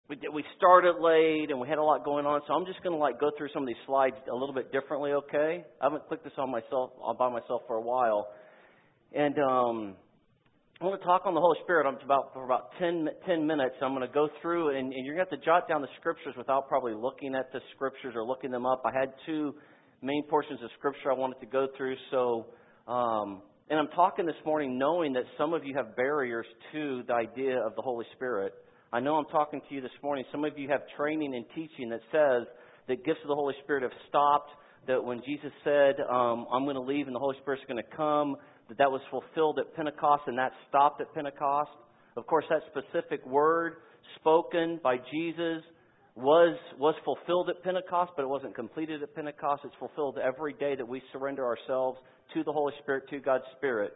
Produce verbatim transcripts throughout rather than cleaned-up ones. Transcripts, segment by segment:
we we started late and we had a lot going on, so I'm just going to like go through some of these slides a little bit differently. Okay, I haven't clicked this on myself on by myself for a while, and um, I want to talk on the Holy Spirit. I'm about for about ten, ten minutes. I'm going to go through, and, and you're going to have to jot down the scriptures without probably looking at the scriptures or looking them up. I had two main portions of scripture I wanted to go through, so. Um, And I'm talking this morning knowing that some of you have barriers to the idea of the Holy Spirit. I know I'm talking to you this morning. Some of you have training and teaching that says that gifts of the Holy Spirit have stopped, that when Jesus said, um, I'm going to leave and the Holy Spirit's going to come, that that was fulfilled at Pentecost and that stopped at Pentecost. Of course, that specific word spoken by Jesus was was fulfilled at Pentecost, but it wasn't completed at Pentecost. It's fulfilled every day that we surrender ourselves to the Holy Spirit, to God's Spirit.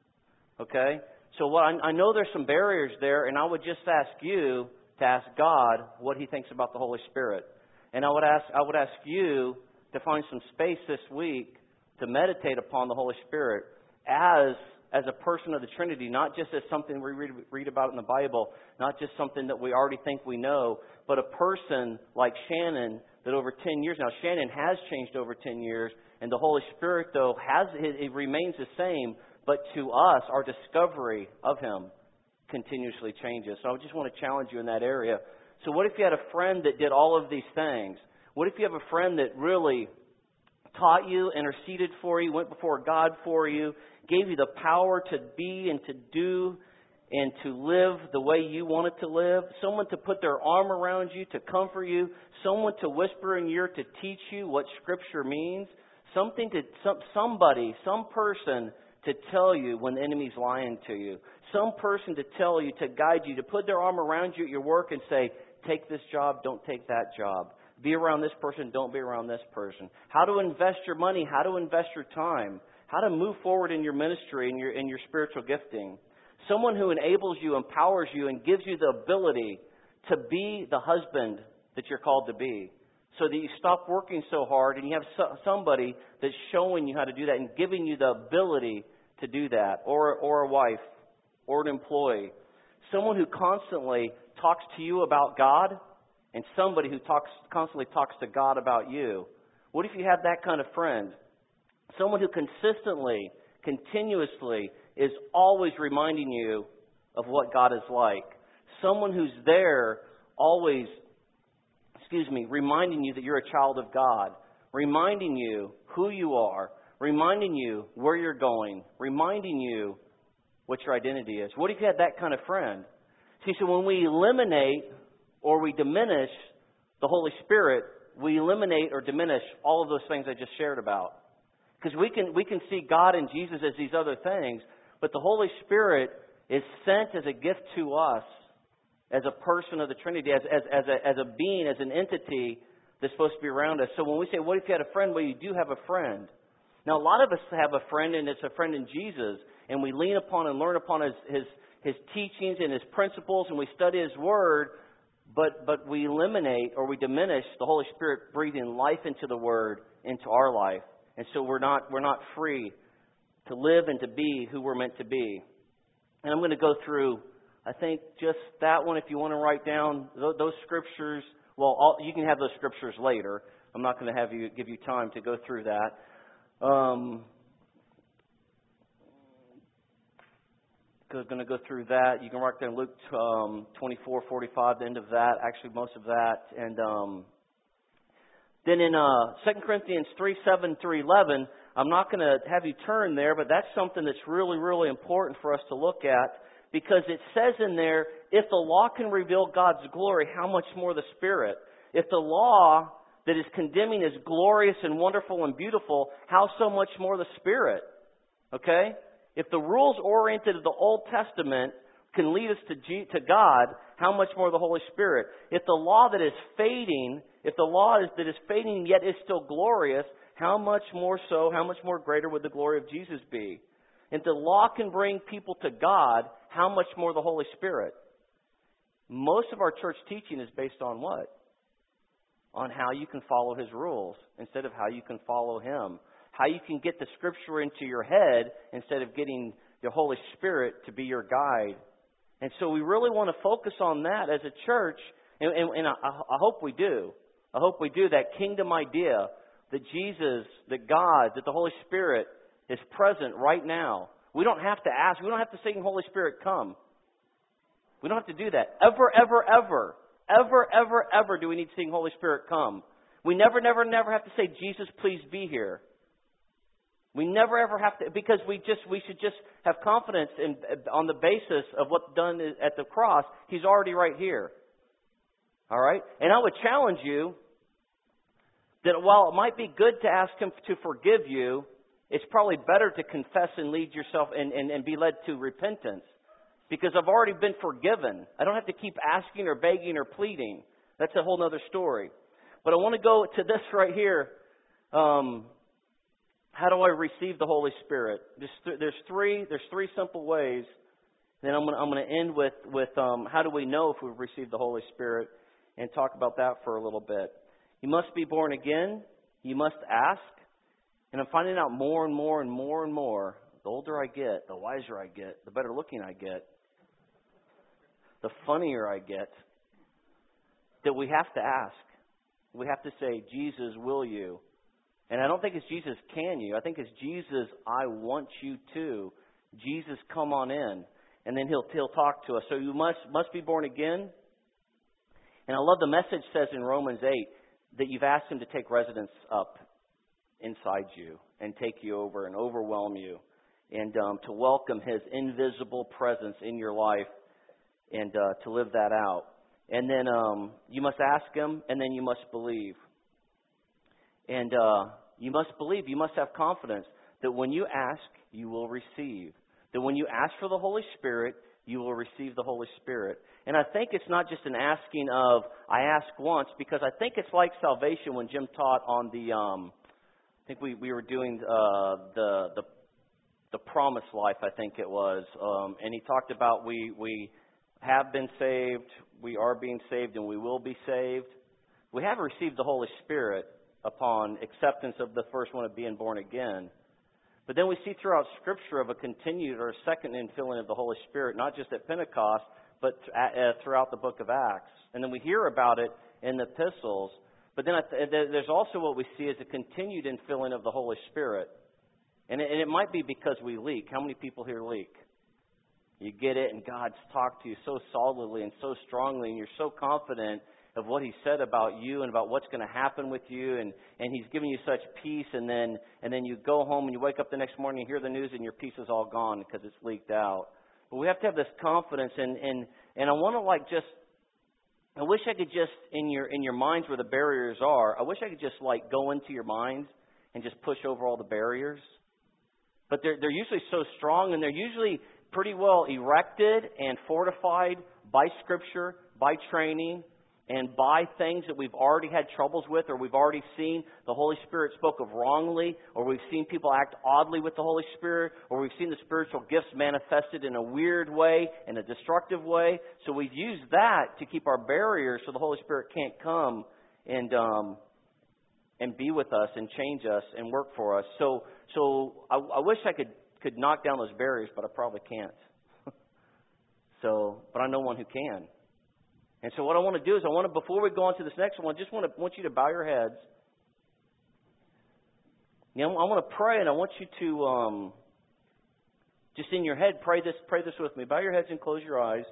Okay? So what I, I know there's some barriers there, and I would just ask you to ask God what He thinks about the Holy Spirit. And I would ask I would ask you to find some space this week to meditate upon the Holy Spirit as as a person of the Trinity, not just as something we read, read about in the Bible, not just something that we already think we know, but a person like Shannon that over ten years now, Shannon has changed over ten years, and the Holy Spirit, though, has it remains the same, but to us, our discovery of Him continuously changes. So I just want to challenge you in that area. So what if you had a friend that did all of these things? What if you have a friend that really taught you, interceded for you, went before God for you, gave you the power to be and to do and to live the way you wanted to live, someone to put their arm around you, to comfort you, someone to whisper in your ear to teach you what Scripture means, something to some, somebody, some person to tell you when the enemy's lying to you, some person to tell you, to guide you, to put their arm around you at your work and say, take this job, don't take that job. Be around this person, don't be around this person. How to invest your money, how to invest your time, how to move forward in your ministry and your, in your spiritual gifting. Someone who enables you, empowers you, and gives you the ability to be the husband that you're called to be. So that you stop working so hard and you have so, somebody that's showing you how to do that and giving you the ability to do that. Or, or a wife, or an employee. Someone who constantly talks to you about God, and somebody who talks constantly talks to God about you. What if you have that kind of friend? Someone who consistently, continuously is always reminding you of what God is like. Someone who's there always, excuse me, reminding you that you're a child of God. Reminding you who you are. Reminding you where you're going. Reminding you what your identity is. What if you had that kind of friend? See, so when we eliminate or we diminish the Holy Spirit, we eliminate or diminish all of those things I just shared about. Because we can we can see God and Jesus as these other things, but the Holy Spirit is sent as a gift to us, as a person of the Trinity, as as as a, as a being, as an entity that's supposed to be around us. So when we say, what if you had a friend? Well, you do have a friend. Now, a lot of us have a friend, and it's a friend in Jesus, and we lean upon and learn upon his his, his teachings and his principles, and we study His Word. But but we eliminate or we diminish the Holy Spirit breathing life into the Word, into our life. And so we're not we're not free to live and to be who we're meant to be. And I'm going to go through, I think, just that one. If you want to write down those, those scriptures, well, all, you can have those scriptures later. I'm not going to have you give you time to go through that. Um, going to go through that. You can write down Luke um, twenty-four forty-five, the end of that, actually most of that. And um, then in uh, Second Corinthians three seven through eleven, I'm not going to have you turn there, but that's something that's really, really important for us to look at, because it says in there, if the law can reveal God's glory, how much more the Spirit? If the law that is condemning is glorious and wonderful and beautiful, how so much more the Spirit? Okay? If the rules oriented of the Old Testament can lead us to G- to God, how much more the Holy Spirit? If the law that is fading, if the law is, that is fading yet is still glorious, how much more so, how much more greater would the glory of Jesus be? If the law can bring people to God, how much more the Holy Spirit? Most of our church teaching is based on what? On how you can follow His rules instead of how you can follow Him. How you can get the Scripture into your head instead of getting the Holy Spirit to be your guide. And so we really want to focus on that as a church And, and, and I, I hope we do. I hope we do. That kingdom idea that Jesus, that God, that the Holy Spirit is present right now. We don't have to ask. We don't have to say, Holy Spirit, come. We don't have to do that. Ever, ever, ever, ever, ever, ever do we need to sing, Holy Spirit, come. We never, never, never have to say, Jesus, please be here. We never, ever have to, because we just, we should just have confidence in, on the basis of what's done at the cross. He's already right here. All right? And I would challenge you that while it might be good to ask Him to forgive you, it's probably better to confess and lead yourself and, and, and be led to repentance. Because I've already been forgiven. I don't have to keep asking or begging or pleading. That's a whole other story. But I want to go to this right here. Um, how do I receive the Holy Spirit? There's, th- there's three. There's three simple ways. Then I'm going to I'm going to end with with um, how do we know if we've received the Holy Spirit, and talk about that for a little bit. You must be born again. You must ask. And I'm finding out more and more and more and more. The older I get, the wiser I get, the better looking I get, the funnier I get, that we have to ask. We have to say, Jesus, will you? And I don't think it's Jesus, can you? I think it's Jesus, I want you to. Jesus, come on in. And then he'll, he'll talk to us. So you must, must be born again. And I love the message says in Romans eight that you've asked Him to take residence up inside you and take you over and overwhelm you. And um, to welcome His invisible presence in your life and uh, to live that out. And then um, you must ask Him, and then you must believe. And uh, you must believe, you must have confidence that when you ask, you will receive. That when you ask for the Holy Spirit, you will receive the Holy Spirit. And I think it's not just an asking of, I ask once, because I think it's like salvation when Jim taught on the, um, I think we, we were doing uh, the, the the promised life, I think it was. Um, and he talked about we, we have been saved, we are being saved, and we will be saved. We have received the Holy Spirit upon acceptance of the first one of being born again. But then we see throughout Scripture of a continued or a second infilling of the Holy Spirit, not just at Pentecost, but uh, throughout the book of Acts. And then we hear about it in the epistles. But then there's also what we see as a continued infilling of the Holy Spirit. And it, and it might be because we leak. How many people here leak? You get it, and God's talked to you so solidly and so strongly, and you're so confident of what He said about you and about what's going to happen with you, and, and He's giving you such peace, and then and then you go home and you wake up the next morning and you hear the news and your peace is all gone because it's leaked out. But we have to have this confidence, and and, and I want to like just, I wish I could just, in your in your minds where the barriers are, I wish I could just like go into your minds and just push over all the barriers. But they're they're usually so strong, and they're usually pretty well erected and fortified by Scripture, by training, and by things that we've already had troubles with, or we've already seen the Holy Spirit spoke of wrongly, or we've seen people act oddly with the Holy Spirit, or we've seen the spiritual gifts manifested in a weird way, in a destructive way. So we've used that to keep our barriers so the Holy Spirit can't come and um, and be with us and change us and work for us. So so I, I wish I could, could knock down those barriers, but I probably can't. so, but I know one who can. And so what I want to do is I want to, before we go on to this next one, I just want to want you to bow your heads. You know, I want to pray, and I want you to um, just in your head pray this. Pray this with me. Bow your heads and close your eyes.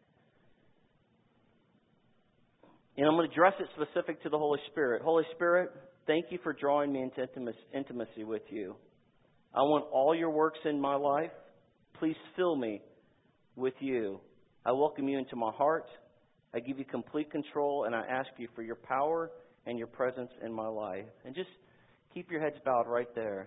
And I'm going to address it specific to the Holy Spirit. Holy Spirit, thank you for drawing me into intimacy with you. I want all your works in my life. Please fill me with you. I welcome you into my heart. I give you complete control, and I ask you for your power and your presence in my life. And just keep your heads bowed right there.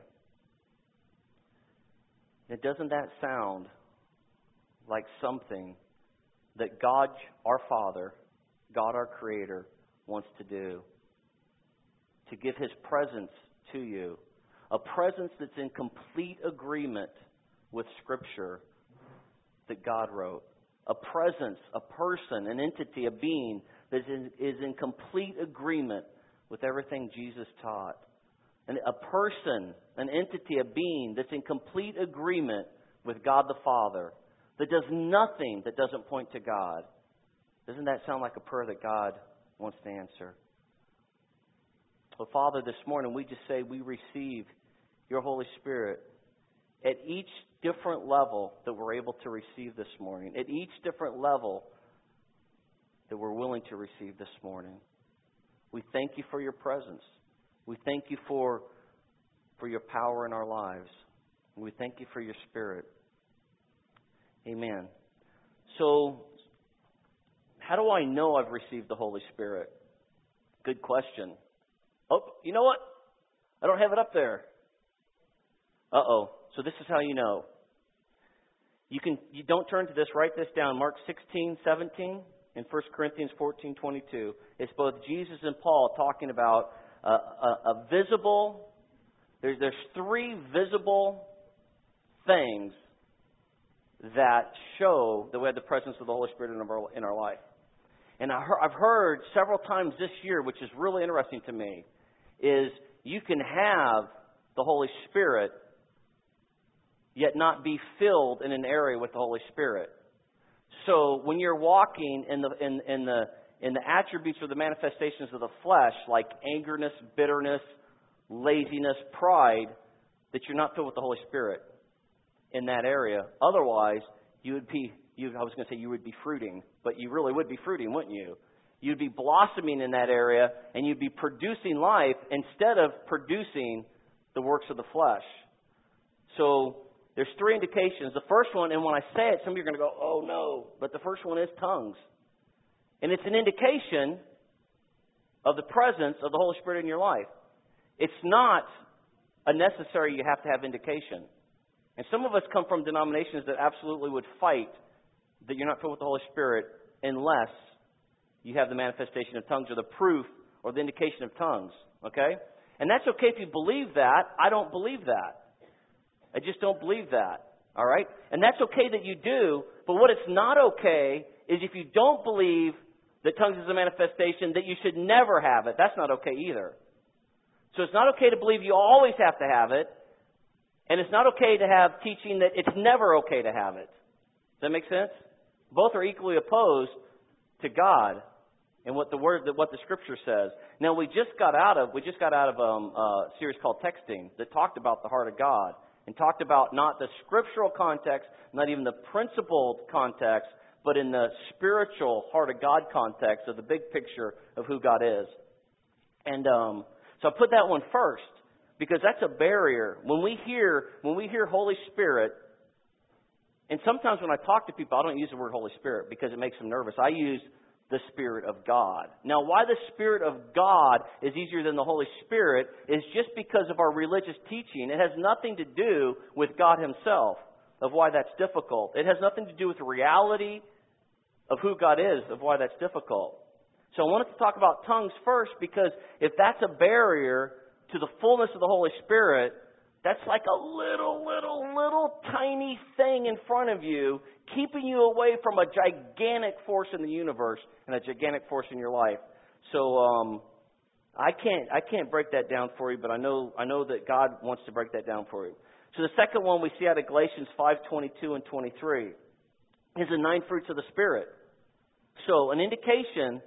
And doesn't that sound like something that God, our Father, God, our Creator, wants to do? To give His presence to you. A presence that's in complete agreement with Scripture that God wrote. A presence, a person, an entity, a being that is in, is in complete agreement with everything Jesus taught. And a person, an entity, a being that's in complete agreement with God the Father, that does nothing that doesn't point to God. Doesn't that sound like a prayer that God wants to answer? Well, Father, this morning we just say we receive your Holy Spirit at each different level that we're able to receive this morning, at each different level that we're willing to receive this morning. We thank you for your presence. We thank you for, for your power in our lives. We thank you for your Spirit. Amen. So, how do I know I've received the Holy Spirit? Good question. Oh, you know what? I don't have it up there. Uh-oh. So this is how you know. You can you don't turn to this, write this down. Mark sixteen, seventeen and First Corinthians fourteen, twenty-two. It's both Jesus and Paul talking about a, a, a visible, there's, there's three visible things that show that we have the presence of the Holy Spirit in our, in our life. And I heard, I've heard several times this year, which is really interesting to me, is you can have the Holy Spirit yet not be filled in an area with the Holy Spirit. So when you're walking in the in, in the in the attributes or the manifestations of the flesh, like angerness, bitterness, laziness, pride, that you're not filled with the Holy Spirit in that area. Otherwise, you would be you I was going to say you would be fruiting, but you really would be fruiting, wouldn't you? You'd be blossoming in that area, and you'd be producing life instead of producing the works of the flesh. So there's three indications. The first one, and when I say it, some of you are going to go, oh no, but the first one is tongues. And it's an indication of the presence of the Holy Spirit in your life. It's not a necessary you have to have indication. And some of us come from denominations that absolutely would fight that you're not filled with the Holy Spirit unless you have the manifestation of tongues or the proof or the indication of tongues. Okay? And that's okay if you believe that. I don't believe that. I just don't believe that. All right? And that's okay that you do, but what it's not okay is if you don't believe that tongues is a manifestation, that you should never have it. That's not okay either. So it's not okay to believe you always have to have it, and it's not okay to have teaching that it's never okay to have it. Does that make sense? Both are equally opposed to God and what the word, what the Scripture says. Now we just got out of we just got out of um, a series called Texting that talked about the heart of God and talked about not the scriptural context, not even the principled context, but in the spiritual heart of God context of the big picture of who God is. And um, so I put that one first because that's a barrier when we hear when we hear Holy Spirit. And sometimes when I talk to people, I don't use the word Holy Spirit because it makes them nervous. I use the Spirit of God. Now, why the Spirit of God is easier than the Holy Spirit is just because of our religious teaching. It has nothing to do with God Himself, of why that's difficult. It has nothing to do with the reality of who God is, of why that's difficult. So I wanted to talk about tongues first because if that's a barrier to the fullness of the Holy Spirit, that's like a little, little, little tiny thing in front of you, keeping you away from a gigantic force in the universe and a gigantic force in your life. So um, I can't, I can't break that down for you, but I know, I know that God wants to break that down for you. So the second one we see out of Galatians five twenty-two and twenty-three is the nine fruits of the Spirit. So an indication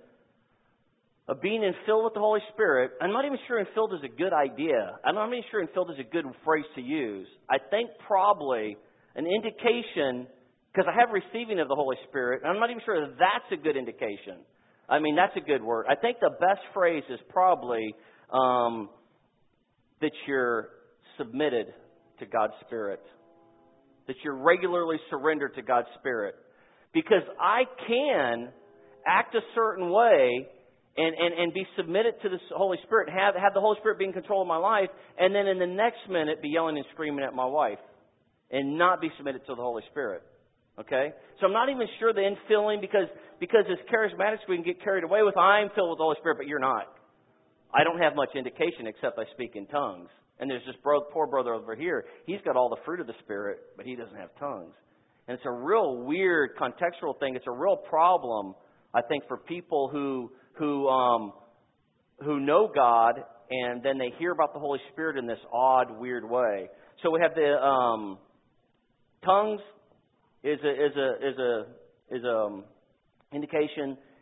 of being infilled with the Holy Spirit. I'm not even sure infilled is a good idea. I'm not even sure infilled is a good phrase to use. I think probably an indication, because I have receiving of the Holy Spirit, and I'm not even sure that that's a good indication. I mean, that's a good word. I think the best phrase is probably um, that you're submitted to God's Spirit, that you're regularly surrendered to God's Spirit. Because I can act a certain way And, and, and be submitted to the Holy Spirit, have, have the Holy Spirit be in control of my life, and then in the next minute be yelling and screaming at my wife and not be submitted to the Holy Spirit. Okay? So I'm not even sure the infilling, because, because as charismatics we can get carried away with, I'm filled with the Holy Spirit, but you're not. I don't have much indication except I speak in tongues. And there's this bro, poor brother over here. He's got all the fruit of the Spirit, but he doesn't have tongues. And it's a real weird contextual thing. It's a real problem, I think, for people who... who um, who know God, and then they hear about the Holy Spirit in this odd, weird way. So we have the um, tongues is a is a is a is a um, indication,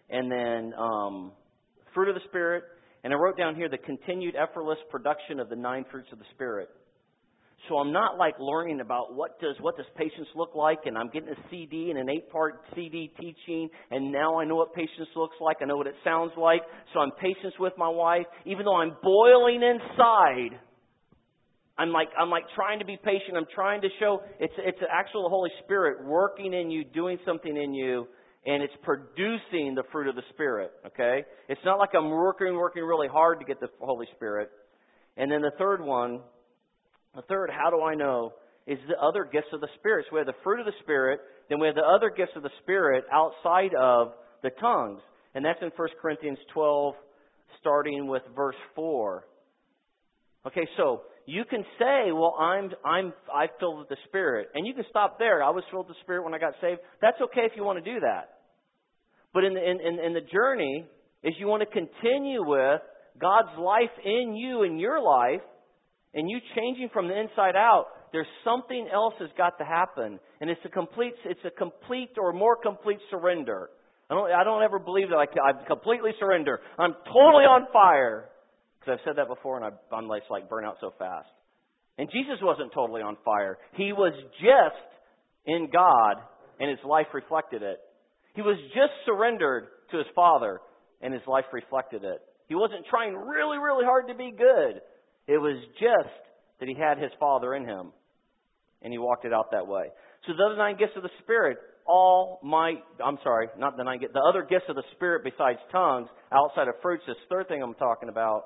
and then um, fruit of the Spirit. And I wrote down here the continued effortless production of the nine fruits of the Spirit. So I'm not like learning about what does what does patience look like, and I'm getting a C D and an eight-part C D teaching, and now I know what patience looks like. I know what it sounds like. So I'm patient with my wife, even though I'm boiling inside. I'm like I'm like trying to be patient. I'm trying to show it's it's the actual Holy Spirit working in you, doing something in you, and it's producing the fruit of the Spirit. Okay, it's not like I'm working working really hard to get the Holy Spirit. And then the third one. The third, how do I know, is the other gifts of the Spirit. So we have the fruit of the Spirit, then we have the other gifts of the Spirit outside of the tongues. And that's in First Corinthians twelve, starting with verse four. Okay, so you can say, well, I'm I'm I'm filled with the Spirit. And you can stop there. I was filled with the Spirit when I got saved. That's okay if you want to do that. But in the, in, in, in the journey, is you want to continue with God's life in you, in your life, and you changing from the inside out, there's something else has got to happen. And it's a complete, it's a complete or more complete surrender. I don't, I don't ever believe that I, I completely surrender. I'm totally on fire. Because I've said that before and I've, I'm like, like burn out so fast. And Jesus wasn't totally on fire. He was just in God and His life reflected it. He was just surrendered to His Father and His life reflected it. He wasn't trying really, really hard to be good. It was just that He had His Father in Him. And He walked it out that way. So the other nine gifts of the Spirit, all might, I'm sorry, not the nine gifts, the other gifts of the Spirit besides tongues, outside of fruits, this third thing I'm talking about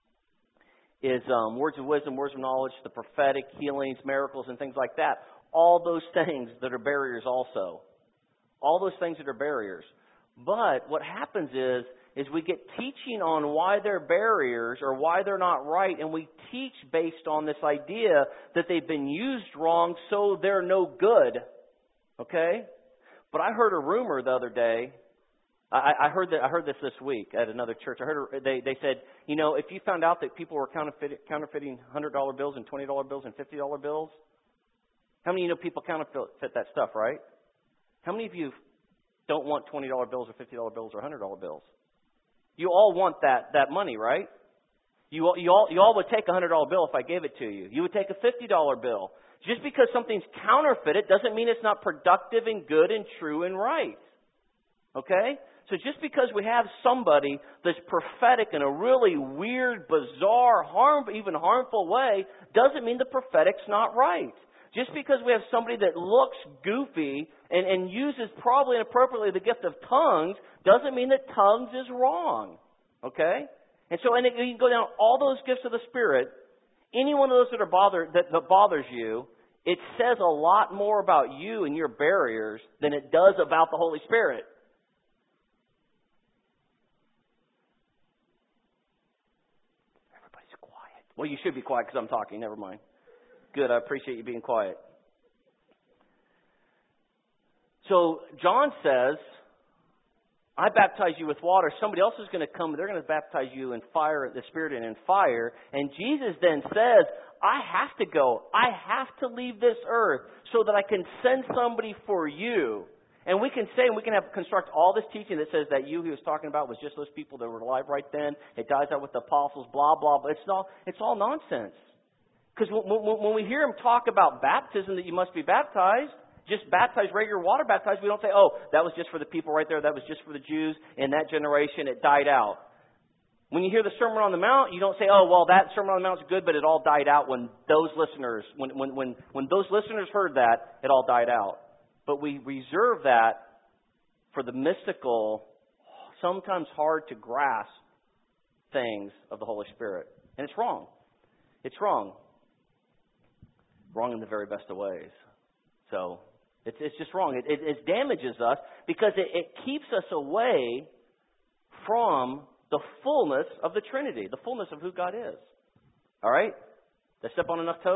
is um, words of wisdom, words of knowledge, the prophetic, healings, miracles, and things like that. All those things that are barriers also. All those things that are barriers. But what happens is, is we get teaching on why they're barriers or why they're not right, and we teach based on this idea that they've been used wrong, so they're no good. Okay? But I heard a rumor the other day. I, I heard that I heard this this week at another church. I heard they they said, you know, if you found out that people were counterfeit, counterfeiting one hundred dollar bills and twenty dollar bills and fifty dollar bills, how many of you know people counterfeit that stuff, right? How many of you don't want twenty dollar bills or fifty dollar bills or one hundred dollar bills? You all want that, that money, right? You all, you, all, you all would take a one hundred dollar bill if I gave it to you. You would take a fifty dollar bill. Just because something's counterfeited doesn't mean it's not productive and good and true and right. Okay? So just because we have somebody that's prophetic in a really weird, bizarre, harm, even harmful way, doesn't mean the prophetic's not right. Just because we have somebody that looks goofy and, and uses probably inappropriately the gift of tongues doesn't mean that tongues is wrong. Okay? And so and it, you can go down all those gifts of the Spirit. Any one of those that are bothered that, that bothers you, it says a lot more about you and your barriers than it does about the Holy Spirit. Everybody's quiet. Well, you should be quiet because I'm talking. Never mind. Good, I appreciate you being quiet. So John says, I baptize you with water. Somebody else is going to come. They're going to baptize you in fire, the Spirit and in fire. And Jesus then says, I have to go. I have to leave this earth so that I can send somebody for you. And we can say, and we can have construct all this teaching that says that you he was talking about was just those people that were alive right then. It dies out with the apostles, blah, blah, blah. It's all, it's all nonsense. Because when we hear him talk about baptism, that you must be baptized, just baptized, regular water baptized, we don't say, oh, that was just for the people right there. That was just for the Jews in that generation. It died out. When you hear the Sermon on the Mount, you don't say, oh, well, that Sermon on the Mount is good, but it all died out when those listeners, when, when, when, when those listeners heard that, it all died out. But we reserve that for the mystical, sometimes hard to grasp things of the Holy Spirit. And it's wrong. It's wrong. Wrong in the very best of ways. So it's, it's just wrong. It, it, it damages us because it, it keeps us away from the fullness of the Trinity, the fullness of who God is. All right? Did I step on enough toes?